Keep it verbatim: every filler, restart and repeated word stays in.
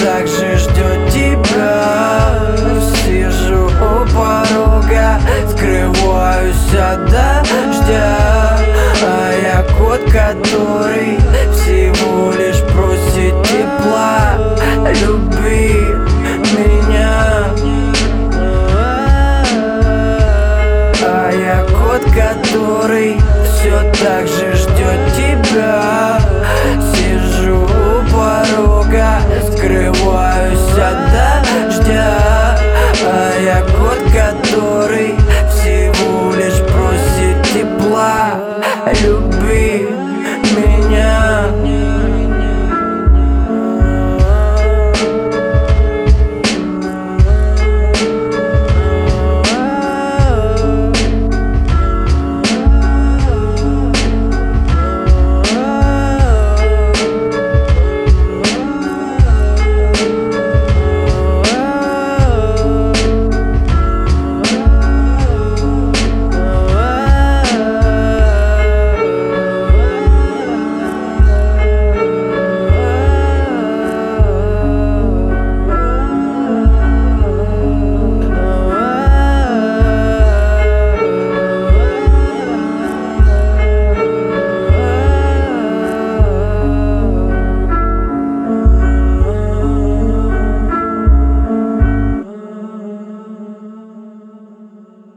так же ждет тебя. Сижу у порога, скрываюсь от дождя, а я кот, который всего лишь просит тепла. Люби меня. А я кот, который все так же ждет тебя. Сижу у порога, скрываюсь